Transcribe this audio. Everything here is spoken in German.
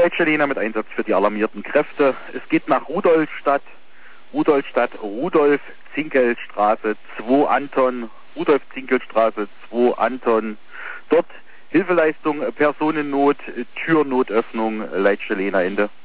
Leitstelle mit Einsatz für die alarmierten Kräfte. Es geht nach Rudolstadt, Rudolf-Zinkel-Straße 2 Anton, Rudolf-Zinkel-Straße 2 Anton. Dort Hilfeleistung, Personennot, Türnotöffnung, Leitstelle Ende.